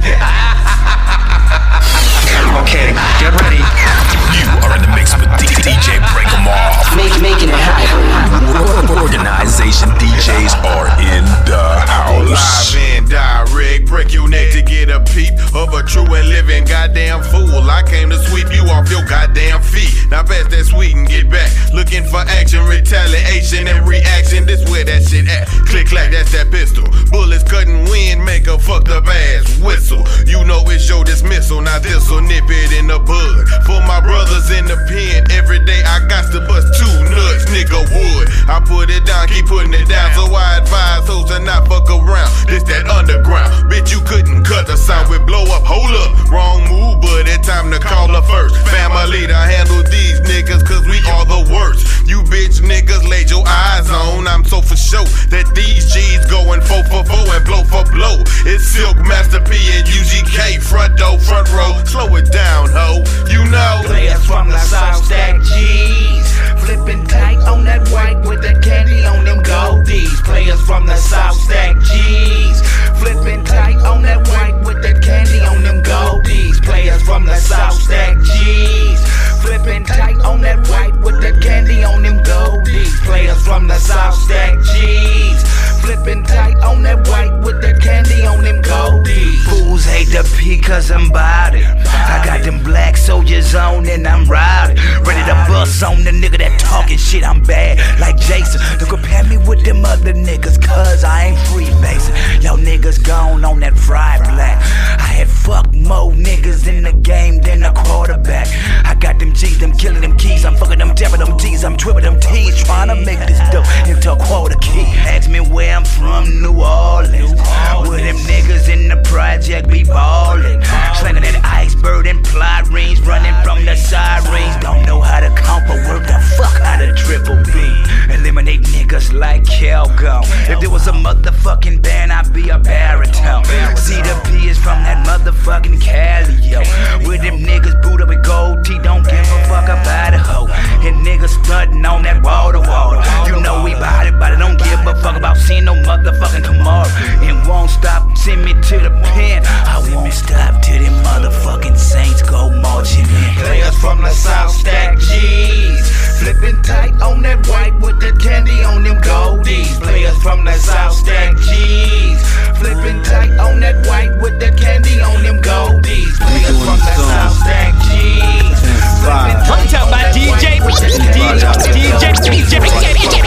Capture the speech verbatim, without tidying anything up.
Okay, get ready. You are in the mix with D J Break 'em Off. Make, making it hot. Organization D Js are in the house. Live and direct, break your neck to get a peep of a true and living goddamn fool. I came to sweep you off your goddamn feet. Now pass that sweet and get back. Looking for action, retaliation, and reaction. This where that shit at. Click clack, that's that pistol. Bullets cutting wind, make a fucked up ass whistle. You know it's your dismissal. Now this'll nip it in the bud. For my brothers in the pen, every day I got to bust two nuts, nigga wood. I put it down, keep putting it down. So I advise hoes to not fuck around. This that underground. Bitch, you couldn't cut the sound with blow up. Hold up, wrong move, but it's time to call her first. Family to handle these niggas, cause we are the worst. You bitch niggas laid your eyes on. I'm so for sure that these G's going four for four and blow for blow. It's Silk, Master P, and U G K. Front door, front row. Slow it down, ho. You know. Players from the South Stack G's. Flipping tight on that white with that candy on them goldies. Players from the South Stack G's. Flipping tight on that white with that candy on them goldies. Players from the South Stack G's. Flipping tight on that white with that candy on them goldies. Players from the South Stack G's. Flipping tight on that white with that candy on them goldies. Fools hate the P cause I'm bout it. I got them black soldiers on and I'm riding. Ready to bust on the nigga that talking shit. I'm bad like Jason. Don't compare me with them other niggas cause I ain't freebasing. Y'all niggas gone on that fried black. I had fucked more niggas in the game than a quarterback. I got them G's, them killing them keys. I'm fucking them dabbing them T's. I'm tripping them T's. Trying to make this dope into a quarter key. Ask me where I'm from, New Orleans. Where them niggas in the project be ballin'. Slinging that iceberg and plot rings. Running from the sirens. Don't know how to count but work the fuck out of triple B. Eliminate niggas like Calgon. If there was a motherfucking band, I'd be a baritone. C the P is from that motherfucking Cali, yo. Where them niggas boot up with gold teeth, don't give a fuck about a hoe. And niggas stuntin' on that water water. You know we bout it, but I don't give a fuck about seeing no motherfucking tomorrow. And won't stop, send me to the pen. I won't stop till them motherfucking Saints go marching in. Players from the South Stack G's. Flipping tight on that white with that candy on them goldies. Players from the South Stack G's. Flipping tight on that white with that candy on them goldies. Players from the South Stack G's. I'm talking about D J, D J, D J, D J.